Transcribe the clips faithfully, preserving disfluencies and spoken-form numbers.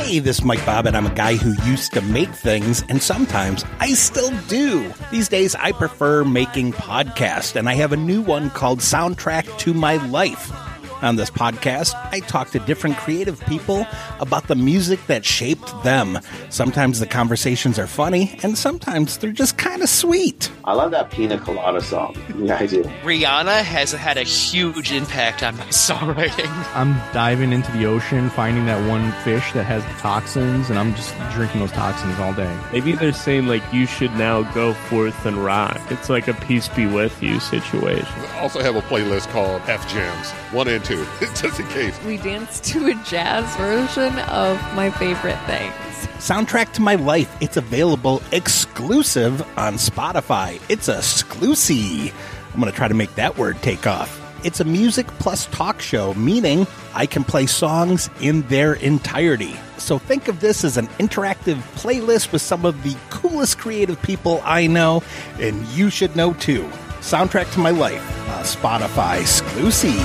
Hey, this is Mike Bob, and I'm a guy who used to make things, and sometimes I still do. These days, I prefer making podcasts, and I have a new one called Soundtrack to My Life. On this podcast, I talk to different creative people about the music that shaped them. Sometimes the conversations are funny, and sometimes they're just kind of sweet. I love that Pina Colada song. Yeah, I do. Rihanna has had a huge impact on my songwriting. I'm diving into the ocean, finding that one fish that has the toxins, and I'm just drinking those toxins all day. Maybe they're saying, like, you should now go forth and rock. It's like a peace be with you situation. I also have a playlist called F Jams, one and two, just in case. We danced to a jazz version of my favorite things. Soundtrack to My Life. It's available exclusive on Spotify. It's a exclusive. I'm going to try to make that word take off. It's a music plus talk show, meaning I can play songs in their entirety. So think of this as an interactive playlist with some of the coolest creative people I know, and you should know too. Soundtrack to My Life, a Spotify exclusive.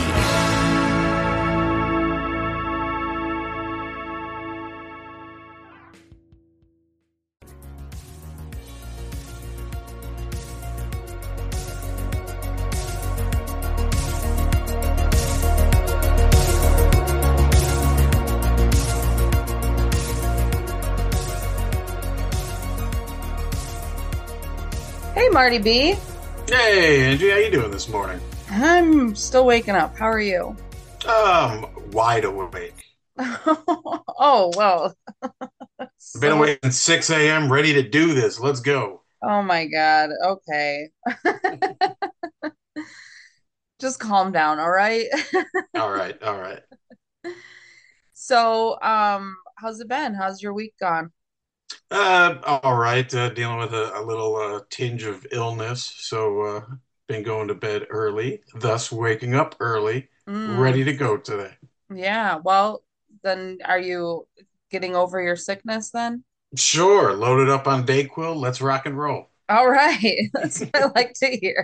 Hey, Marty B. Hey, Angie, how you doing this morning? I'm still waking up. How are you? Um, wide awake. Oh, well. So, I've been awake since six a.m., ready to do this. Let's go. Oh, my God. Okay. Just calm down, all right? All right, all right. So, um, how's it been? How's your week gone? Uh, all right. Uh, dealing with a, a little uh, tinge of illness, so uh, been going to bed early, thus waking up early, Mm, ready to go today. yeah. Well, then are you getting over your sickness then? Sure, loaded up on Dayquil. Let's rock and roll. All right. That's what I like to hear.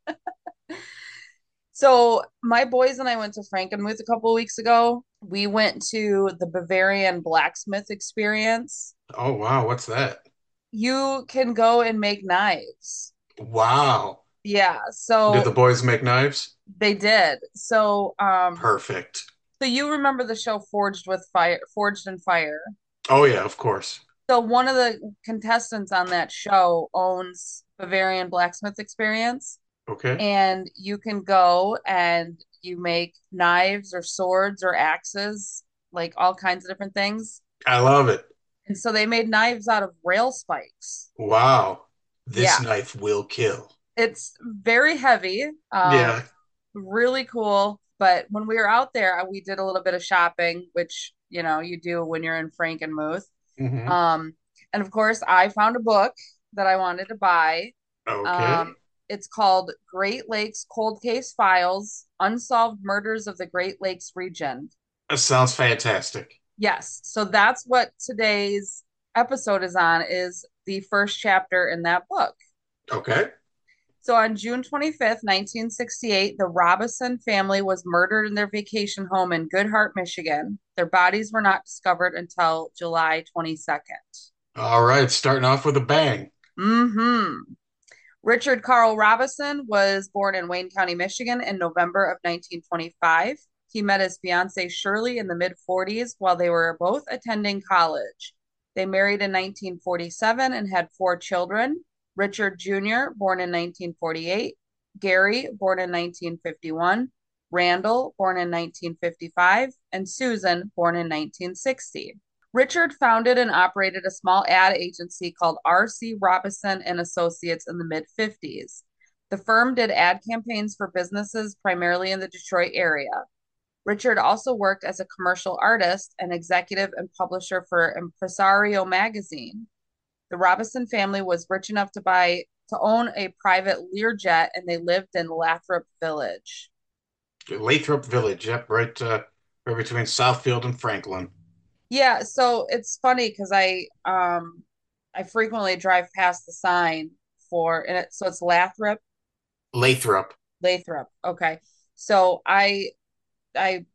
So, my boys and I went to Frankenmuth a couple of weeks ago. We went to the Bavarian Blacksmith Experience. Oh, wow. What's that? You can go and make knives. Wow. Yeah, Did so the boys make knives? they did. So, um, Perfect. so you remember the show Forged with Fire, Forged in Fire. Oh, yeah, of course. So one of the contestants on that show owns Bavarian Blacksmith Experience, Okay. and you can go and you make knives or swords or axes, like all kinds of different things. I love it. And so they made knives out of rail spikes. Wow. This Yeah, knife will kill. it's very heavy, um, Yeah. really cool. But when we were out there, uh, we did a little bit of shopping, which, you know, you do when you're in Frankenmuth. hmm Um, and of course, I found a book that I wanted to buy. Okay. Um, it's called Great Lakes Cold Case Files: Unsolved Murders of the Great Lakes Region. That sounds fantastic. Yes, so that's what today's episode is on, is the first chapter in that book. Okay. So on June twenty-fifth, nineteen sixty-eight, the Robison family was murdered in their vacation home in Goodhart, Michigan. Their bodies were not discovered until July twenty-second. All right. Starting off with a bang. Mm-hmm. Richard Carl Robison was born in Wayne County, Michigan in November of nineteen twenty-five. He met his fiancee Shirley in the mid forties while they were both attending college. They married in nineteen forty-seven and had four children. Richard Junior, born in nineteen forty-eight, Gary, born in nineteen fifty-one, Randall, born in nineteen fifty-five, and Susan, born in nineteen sixty. Richard founded and operated a small ad agency called R C Robison and Associates in the mid fifties. The firm did ad campaigns for businesses primarily in the Detroit area. Richard also worked as a commercial artist and executive and publisher for Impresario magazine. The Robison family was rich enough to buy to own a private Learjet, and they lived in Lathrop Village. Lathrop Village. Yep. Right, uh, right between Southfield and Franklin. Yeah, so it's funny because I um I frequently drive past the sign for and it so it's Lathrop, Lathrop. Lathrop. Okay. So I I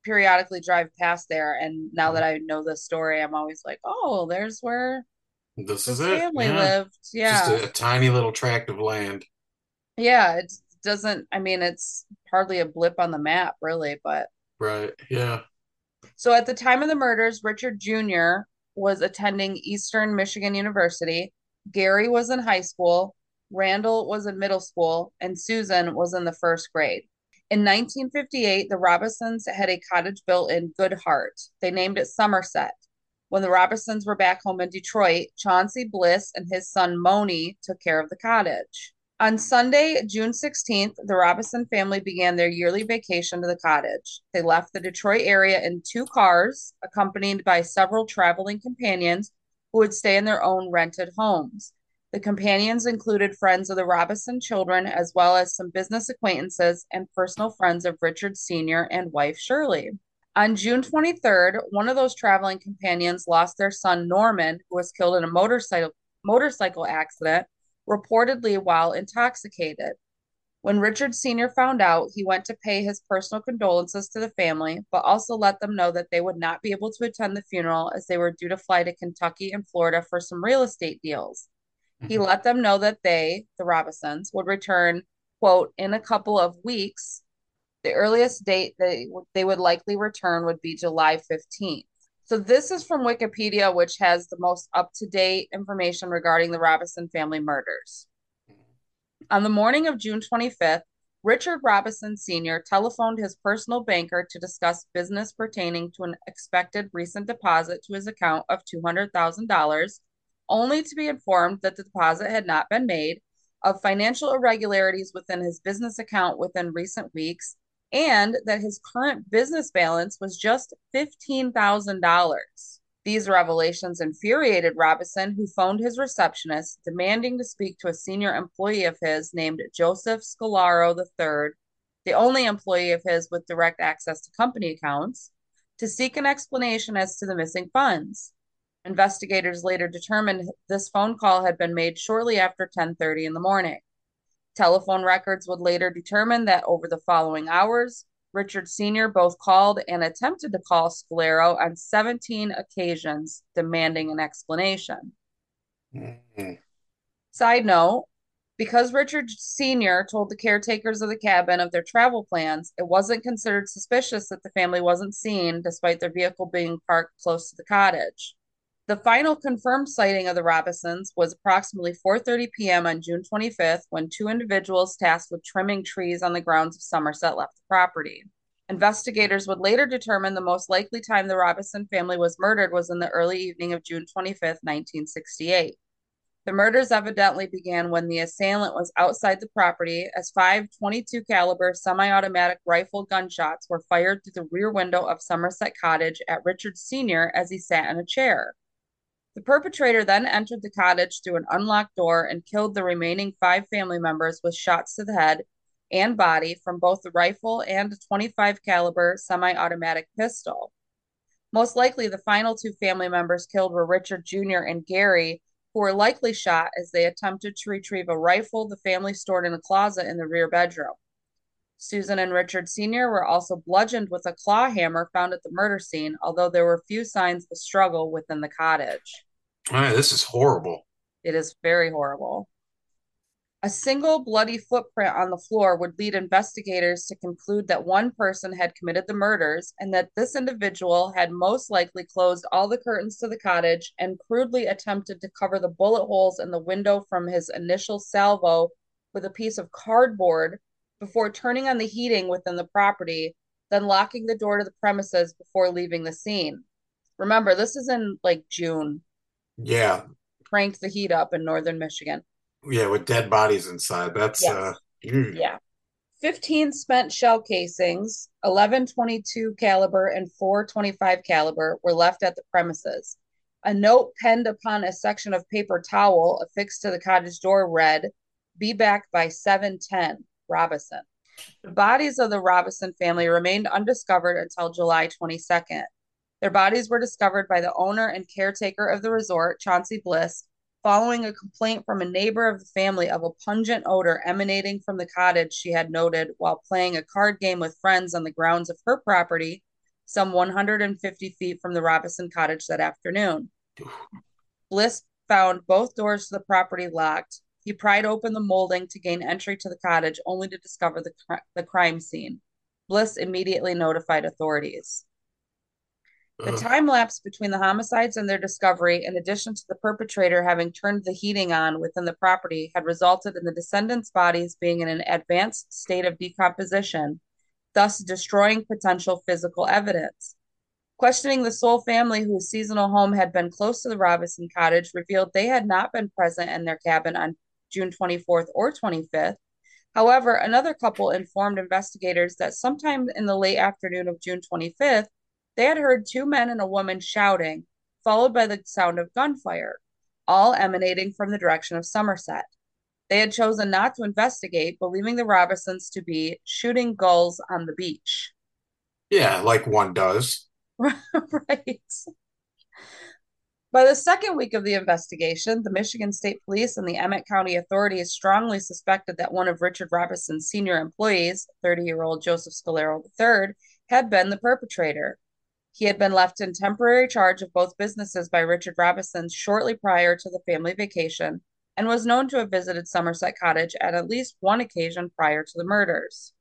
periodically drive past there, and now that I know this story, I'm always like, oh, there's where This is this it. family Yeah. lived. Just Yeah. a, a tiny little tract of land. Yeah, it doesn't, I mean, it's hardly a blip on the map, really, but Right. Yeah. so at the time of the murders, Richard Junior was attending Eastern Michigan University, Gary was in high school, Randall was in middle school, and Susan was in the first grade. In nineteen fifty-eight, the Robinsons had a cottage built in Good Heart. They named it Somerset. When the Robinsons were back home in Detroit, Chauncey Bliss and his son Moni took care of the cottage. On Sunday, June sixteenth, the Robinson family began their yearly vacation to the cottage. They left the Detroit area in two cars, accompanied by several traveling companions who would stay in their own rented homes. The companions included friends of the Robinson children, as well as some business acquaintances and personal friends of Richard Senior and wife Shirley. On June twenty-third, one of those traveling companions lost their son Norman, who was killed in a motorcycle motorcycle accident, reportedly while intoxicated. When Richard Senior found out, he went to pay his personal condolences to the family, but also let them know that they would not be able to attend the funeral as they were due to fly to Kentucky and Florida for some real estate deals. He let them know that they, the Robinsons, would return, quote, in a couple of weeks. The earliest date they, they would likely return would be July fifteenth. So this is from Wikipedia, which has the most up-to-date information regarding the Robinson family murders. On the morning of June twenty-fifth, Richard Robinson Senior telephoned his personal banker to discuss business pertaining to an expected recent deposit to his account of two hundred thousand dollars, only to be informed that the deposit had not been made, of financial irregularities within his business account within recent weeks, and that his current business balance was just fifteen thousand dollars. These revelations infuriated Robinson, who phoned his receptionist, demanding to speak to a senior employee of his named Joseph Scalaro the third, the only employee of his with direct access to company accounts, to seek an explanation as to the missing funds. Investigators later determined this phone call had been made shortly after ten thirty in the morning. Telephone records would later determine that over the following hours, Richard Senior both called and attempted to call Scalaro on seventeen occasions, demanding an explanation. Mm-hmm. Side note, because Richard Senior told the caretakers of the cabin of their travel plans, it wasn't considered suspicious that the family wasn't seen despite their vehicle being parked close to the cottage. The final confirmed sighting of the Robinsons was approximately four thirty p.m. on June twenty-fifth, when two individuals tasked with trimming trees on the grounds of Somerset left the property. Investigators would later determine the most likely time the Robinson family was murdered was in the early evening of June twenty-fifth, nineteen sixty-eight. The murders evidently began when the assailant was outside the property as five twenty-two caliber semi-automatic rifle gunshots were fired through the rear window of Somerset Cottage at Richard Senior as he sat in a chair. The perpetrator then entered the cottage through an unlocked door and killed the remaining five family members with shots to the head and body from both the rifle and a twenty-five caliber semi-automatic pistol. Most likely, the final two family members killed were Richard Junior and Gary, who were likely shot as they attempted to retrieve a rifle the family stored in a closet in the rear bedroom. Susan and Richard Senior were also bludgeoned with a claw hammer found at the murder scene, although there were few signs of a struggle within the cottage. All right, this is horrible. It is very horrible. A single bloody footprint on the floor would lead investigators to conclude that one person had committed the murders and that this individual had most likely closed all the curtains to the cottage and crudely attempted to cover the bullet holes in the window from his initial salvo with a piece of cardboard before turning on the heating within the property, then locking the door to the premises before leaving the scene. Remember, this is in like June. Yeah. Cranked the heat up in northern Michigan. Yeah, with dead bodies inside. That's yes. uh mm. Yeah. fifteen spent shell casings, eleven twenty-two caliber and four twenty-five caliber were left at the premises. A note penned upon a section of paper towel affixed to the cottage door read, "Be back by seven ten, Robinson." The bodies of the Robinson family remained undiscovered until July twenty-second. Their bodies were discovered by the owner and caretaker of the resort, Chauncey Bliss, following a complaint from a neighbor of the family of a pungent odor emanating from the cottage she had noted while playing a card game with friends on the grounds of her property some one hundred fifty feet from the Robinson cottage that afternoon. Bliss found both doors to the property locked. He pried open the molding to gain entry to the cottage, only to discover the, the crime scene. Bliss immediately notified authorities. The time lapse between the homicides and their discovery, in addition to the perpetrator having turned the heating on within the property, had resulted in the descendants' bodies being in an advanced state of decomposition, thus destroying potential physical evidence. Questioning the Soule family, whose seasonal home had been close to the Robinson cottage, revealed they had not been present in their cabin on June twenty-fourth or twenty-fifth. However, another couple informed investigators that sometime in the late afternoon of June twenty-fifth, they had heard two men and a woman shouting, followed by the sound of gunfire, all emanating from the direction of Somerset. They had chosen not to investigate, believing the Robinsons to be shooting gulls on the beach. Yeah, like one does. Right. By the second week of the investigation, the Michigan State Police and the Emmett County authorities strongly suspected that one of Richard Robinson's senior employees, thirty-year-old Joseph Scalero the third, had been the perpetrator. He had been left in temporary charge of both businesses by Richard Robinson shortly prior to the family vacation and was known to have visited Somerset Cottage at at least one occasion prior to the murders.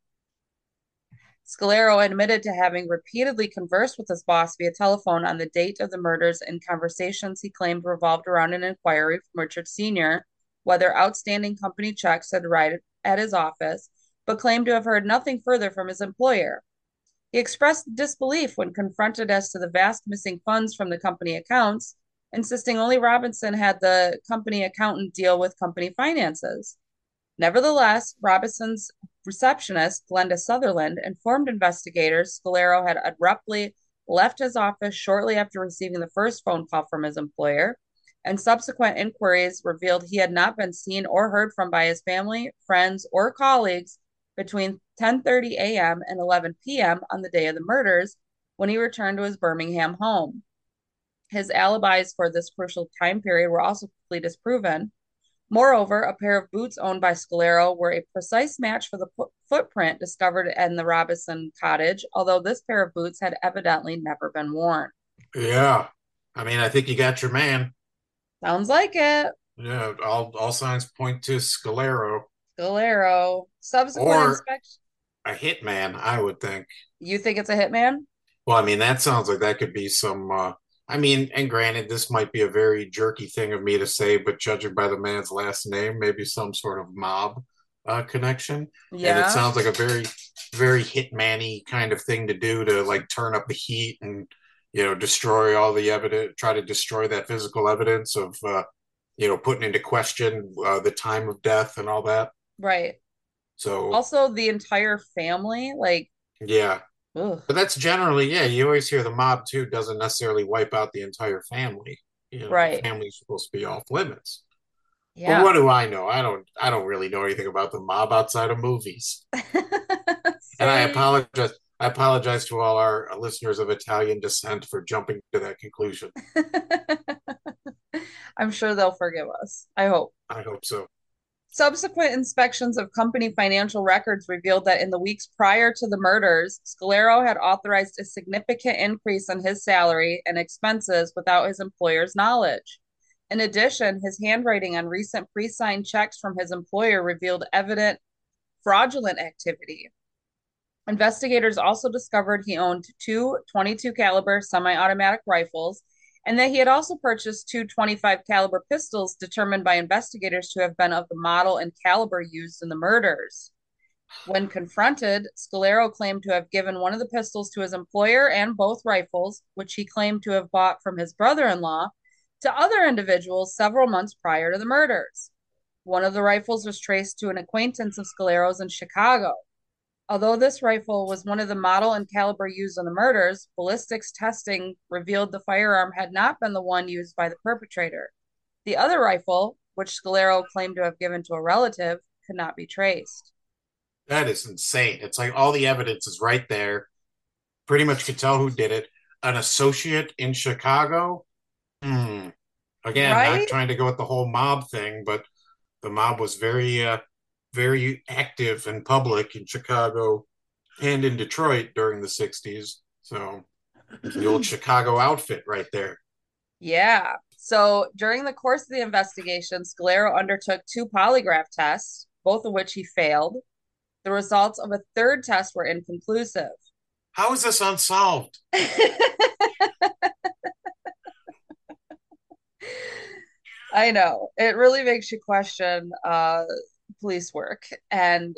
Scalero admitted to having repeatedly conversed with his boss via telephone on the date of the murders, and conversations he claimed revolved around an inquiry from Richard Senior whether outstanding company checks had arrived at his office, but claimed to have heard nothing further from his employer. He expressed disbelief when confronted as to the vast missing funds from the company accounts, insisting only Robinson had the company accountant deal with company finances. Nevertheless, Robinson's receptionist, Glenda Sutherland, informed investigators Scalero had abruptly left his office shortly after receiving the first phone call from his employer, and subsequent inquiries revealed he had not been seen or heard from by his family, friends, or colleagues between ten thirty a.m. and eleven p.m. on the day of the murders, when he returned to his Birmingham home. His alibis for this crucial time period were also completely disproven. Moreover, a pair of boots owned by Scalero were a precise match for the p- footprint discovered in the Robinson cottage, although this pair of boots had evidently never been worn. Yeah. I mean, I think you got your man. Sounds like it. Yeah, all, all signs point to Scalero. Scalero. Subsequent Or inspection. a hitman, I would think. You think it's a hitman? Well, I mean, that sounds like that could be some, uh, I mean, and granted, this might be a very jerky thing of me to say, but judging by the man's last name, maybe some sort of mob uh, connection. Yeah. And it sounds like a very, very hitman-y kind of thing to do, to like turn up the heat and, you know, destroy all the evidence, try to destroy that physical evidence of, uh, you know, putting into question uh, the time of death and all that. Right. So also the entire family, like, yeah. ugh. But that's generally, yeah, you always hear the mob too doesn't necessarily wipe out the entire family. You know, right. The family's supposed to be off limits. Yeah. But what do I know? I don't I don't really know anything about the mob outside of movies. And I apologize. I apologize to all our listeners of Italian descent for jumping to that conclusion. I'm sure they'll forgive us. I hope. I hope so. Subsequent inspections of company financial records revealed that in the weeks prior to the murders, Scalero had authorized a significant increase in his salary and expenses without his employer's knowledge. In addition, his handwriting on recent pre-signed checks from his employer revealed evident fraudulent activity. Investigators also discovered he owned two twenty-two caliber semi-automatic rifles, and that he had also purchased two twenty-five caliber pistols determined by investigators to have been of the model and caliber used in the murders. When confronted, Scalero claimed to have given one of the pistols to his employer and both rifles, which he claimed to have bought from his brother-in-law, to other individuals several months prior to the murders. One of the rifles was traced to an acquaintance of Scalero's in Chicago. Although this rifle was one of the model and caliber used in the murders, ballistics testing revealed the firearm had not been the one used by the perpetrator. The other rifle, which Scalero claimed to have given to a relative, could not be traced. That is insane. It's like all the evidence is right there. Pretty much could tell who did it. An associate in Chicago? Hmm. Again, Right? not trying to go with the whole mob thing, but the mob was very, uh, very active in public in Chicago and in Detroit during the sixties. So The old Chicago outfit right there. Yeah. So during the course of the investigation, Scalero undertook two polygraph tests, both of which he failed. The results of a third test were inconclusive. How is this unsolved? I know. It really makes you question uh, police work. And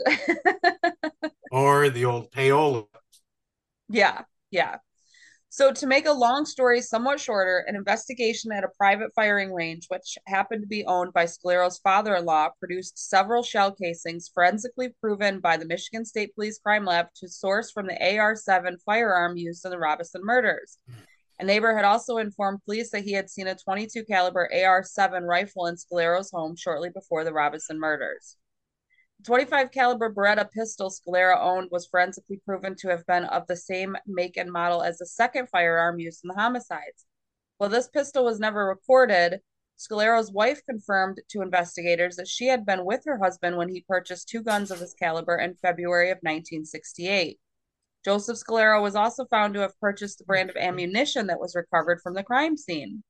Or the old payola. yeah, yeah. So, to make a long story somewhat shorter, an investigation at a private firing range, which happened to be owned by Scalero's father in law, produced several shell casings forensically proven by the Michigan State Police Crime Lab to source from the A R seven firearm used in the Robinson murders. A neighbor had also informed police that he had seen a twenty-two caliber A R seven rifle in Scalero's home shortly before the Robinson murders. twenty-five caliber Beretta pistol Scalero owned was forensically proven to have been of the same make and model as the second firearm used in the homicides. While this pistol was never recorded, Scalero's wife confirmed to investigators that she had been with her husband when he purchased two guns of this caliber in February of nineteen sixty-eight. Joseph Scalero was also found to have purchased the brand of ammunition that was recovered from the crime scene.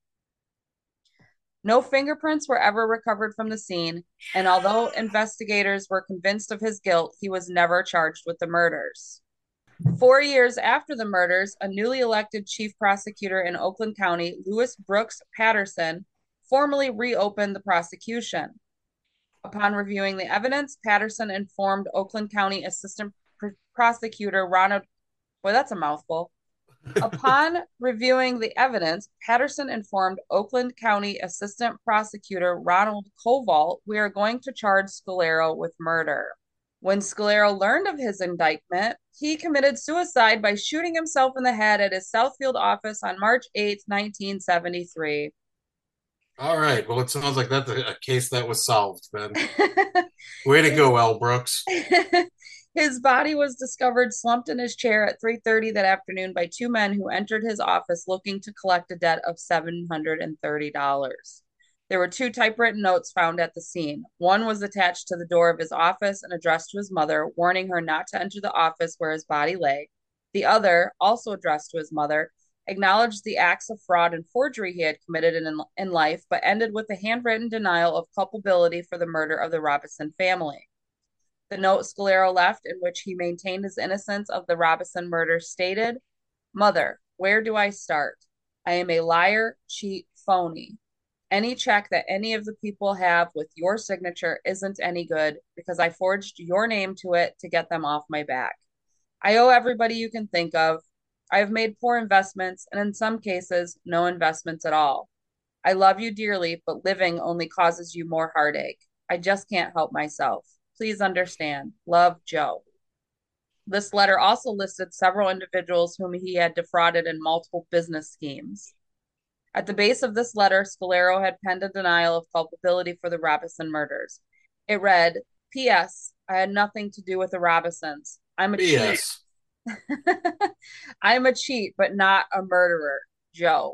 No fingerprints were ever recovered from the scene, and although investigators were convinced of his guilt, he was never charged with the murders. Four years after the murders, a newly elected chief prosecutor in Oakland County, Lewis Brooks Patterson, formally reopened the prosecution. Upon reviewing the evidence, Patterson informed Oakland County Assistant Pr- Prosecutor Ronald, boy, that's a mouthful. Upon reviewing the evidence, Patterson informed Oakland County Assistant Prosecutor Ronald Koval, we are going to charge Scalero with murder. When Scalero learned of his indictment, he committed suicide by shooting himself in the head at his Southfield office on March eighth, nineteen seventy-three. All right. Well, it sounds like that's a, a case that was solved, then. Way to go, L. Brooks. His body was discovered slumped in his chair at three thirty that afternoon by two men who entered his office looking to collect a debt of seven hundred thirty dollars. There were two typewritten notes found at the scene. One was attached to the door of his office and addressed to his mother, warning her not to enter the office where his body lay. The other, also addressed to his mother, acknowledged the acts of fraud and forgery he had committed in, in life, but ended with a handwritten denial of culpability for the murder of the Robinson family. The note Scalero left, in which he maintained his innocence of the Robinson murder, stated, Mother, where do I start? I am a liar, cheat, phony. Any check that any of the people have with your signature isn't any good because I forged your name to it to get them off my back. I owe everybody you can think of. I have made poor investments, and in some cases, no investments at all. I love you dearly, but living only causes you more heartache. I just can't help myself. Please understand. Love, Joe. This letter also listed several individuals whom he had defrauded in multiple business schemes. At the base of this letter, Scalero had penned a denial of culpability for the Robinson murders. It read, P S. I had nothing to do with the Robinsons. I'm a B S. cheat. I'm a cheat, but not a murderer. Joe.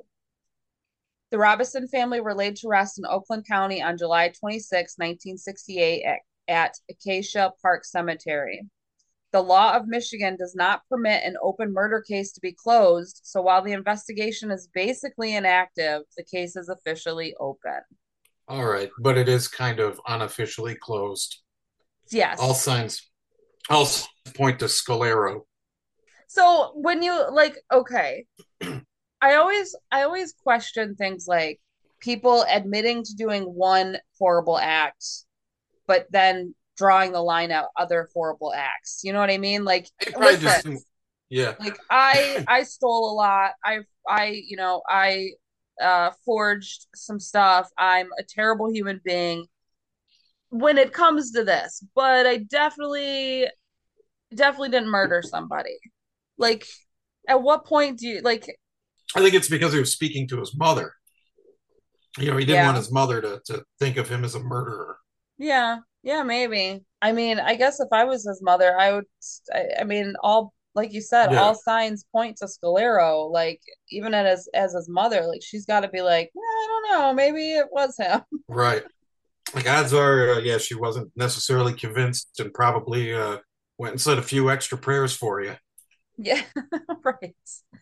The Robinson family were laid to rest in Oakland County on July twenty-sixth, nineteen sixty-eight at, at Acacia Park Cemetery. The law of Michigan does not permit an open murder case to be closed, so while the investigation is basically inactive, the case is officially open. All right, but it is kind of unofficially closed. Yes. All signs, all signs point to Scalero. So when you, like, okay, I always, I always question things like people admitting to doing one horrible act, but then drawing the line out other horrible acts. You know what I mean? Like, listen, just, yeah. Like I, I stole a lot. I, I, you know, I uh, forged some stuff. I'm a terrible human being when it comes to this, but I definitely, definitely didn't murder somebody. Like, at what point do you like? I think it's because he was speaking to his mother. You know, he didn't Yeah. want his mother to, to think of him as a murderer. Yeah, yeah, maybe. I mean, I guess if I was his mother, I would, I, I mean, all, like you said, Yeah. all signs point to Scalero. Like, even as, as his mother, like, she's got to be like, "Yeah, I don't know, maybe it was him." Right. Like, odds are, uh, yeah, she wasn't necessarily convinced and probably uh, went and said a few extra prayers for you. Yeah, right.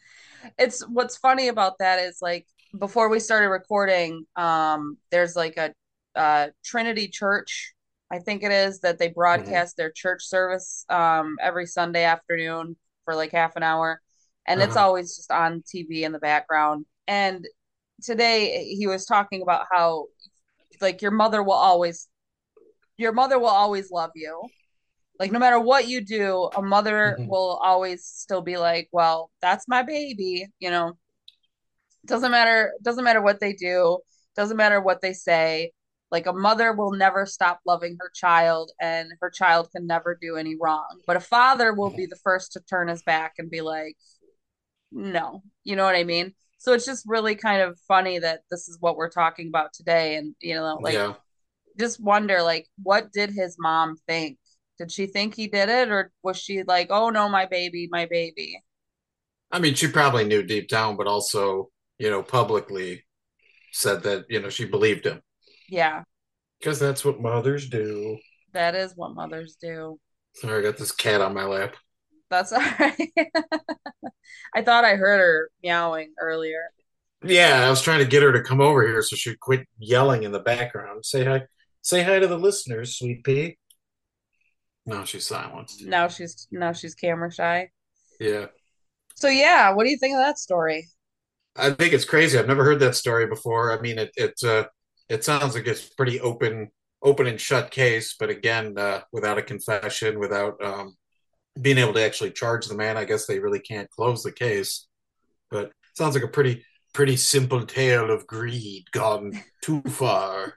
It's what's funny about that is like before we started recording, um, there's like a uh Trinity Church, I think it is, that they Mhm. broadcast their church service um every Sunday afternoon for like half an hour. And it's Uh-huh. always just on T V in the background. And today he was talking about how like your mother will always your mother will always love you. Like no matter what you do, a mother Mhm. will always still be like, well, that's my baby, you know. Doesn't matter, doesn't matter what they do, doesn't matter what they say. Like a mother will never stop loving her child and her child can never do any wrong. But a father will be the first to turn his back and be like, no. You know what I mean? So it's just really kind of funny that this is what we're talking about today. And you know, like Yeah. just wonder like what did his mom think? Did she think he did it or was she like, "Oh no, my baby, my baby." I mean, she probably knew deep down, but also, you know, publicly said that, you know, she believed him. Yeah, Because that's what mothers do. that is what mothers do. Sorry, I got this cat on my lap. That's all right. I thought I heard her meowing earlier. Yeah, I was trying to get her to come over here so she'd quit yelling in the background. Say hi. Say hi to the listeners, sweet pea. No, she's silenced. Now she's now she's camera shy. Yeah. So yeah, what do you think of that story? I think it's crazy. I've never heard that story before. I mean, it it uh, it sounds like it's pretty open, open and shut case. But again, uh, without a confession, without um, being able to actually charge the man, I guess they really can't close the case. But it sounds like a pretty pretty simple tale of greed gone too far.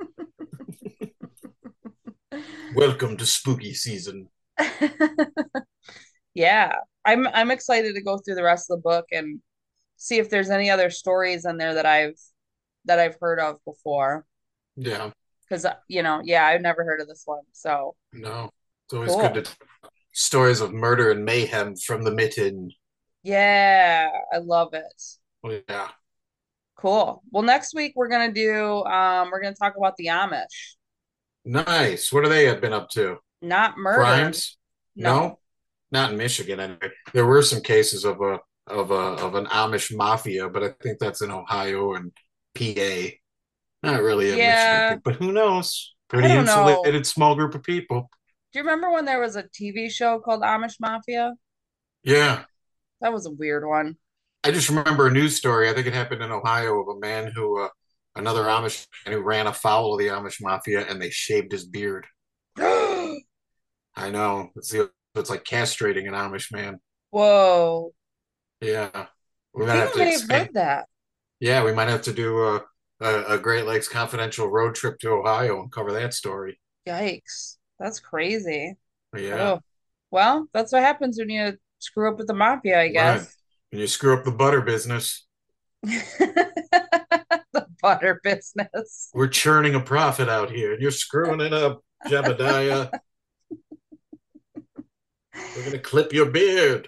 Welcome to spooky season. Yeah, I'm I'm excited to go through the rest of the book and see if there's any other stories in there that I've that I've heard of before. Yeah, Because you know, yeah, I've never heard of this one. So no, it's always good cool. to stories of murder and mayhem from the mitten. Yeah, I love it. Well, yeah, Cool. Well, next week we're gonna do um we're gonna talk about the Amish. nice. What have they been up to? Not murder. Crimes? No. No, not in Michigan. Anyway, there were some cases of a of a of an Amish mafia, but I think that's in Ohio and P A. Not really a Michigan Yeah, thing, but who knows? I Pretty don't know. insulated, small group of people. Do you remember when there was a T V show called Amish Mafia? Yeah, That was a weird one. I just remember a news story. I think it happened in Ohio of a man who, uh, another Amish man who ran afoul of the Amish mafia, and they shaved his beard. I know it's the it's like castrating an Amish man. Whoa. Yeah, I we might think have I to may have expand. heard that. Yeah, we might have to do a, a, a Great Lakes confidential road trip to Ohio and cover that story. Yikes. That's crazy. Yeah, Oh, well, that's what happens when you screw up with the mafia, I right. guess. And you screw up the butter business. The butter business. We're churning a profit out here, and you're screwing it up, Jebediah. We're gonna clip your beard.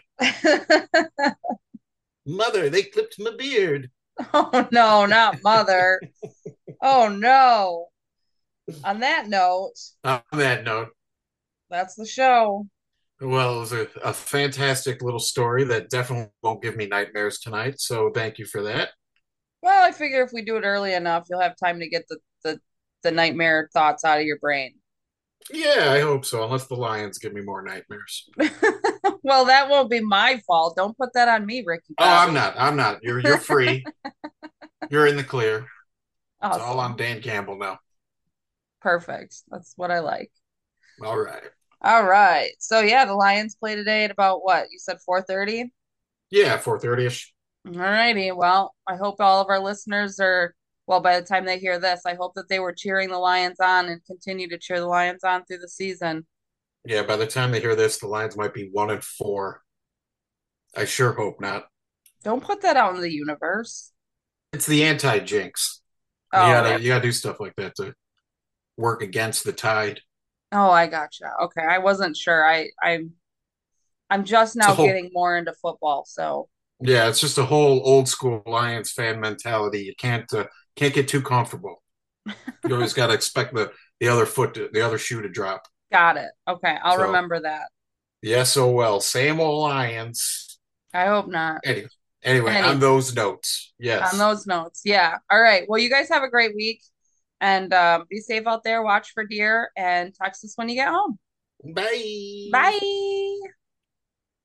Mother, they clipped my beard. Oh no, not mother. Oh no. On that note, On that note, that's the show. well, it was a, a fantastic little story that definitely won't give me nightmares tonight. So thank you for that. Well, I figure if we do it early enough, you'll have time to get the the, the nightmare thoughts out of your brain. Yeah, I hope so. Unless the Lions give me more nightmares. Well, that won't be my fault. Don't put that on me, Ricky Oh, I'm Bobby. not. I'm not. You're you're free. You're in the clear. It's all on Awesome. Dan Campbell now. Perfect. That's what I like. All right. All right. So yeah, the Lions play today at about what? You said four thirty? Yeah, four thirty ish. All righty. Well, I hope all of our listeners are, well, by the time they hear this, I hope that they were cheering the Lions on and continue to cheer the Lions on through the season. Yeah, by the time they hear this, the Lions might be one and four. I sure hope not. Don't put that out in the universe. It's the anti jinx. You Oh, gotta that. you gotta do stuff like that to work against the tide. Oh, I gotcha. Okay, I wasn't sure. I I'm I'm just It's a now whole getting more into football, so yeah, it's just a whole old school Lions fan mentality. You can't uh, can't get too comfortable. You always got to expect the the other foot, to, the other shoe to drop. got it. Okay, I'll So remember that. yes, oh well, same old Lions. I hope not. Anyway, Anyway, Any- on those notes, yes. On those notes, yeah. All right. Well, you guys have a great week, and um, be safe out there. Watch for deer, and text us when you get home. Bye. Bye.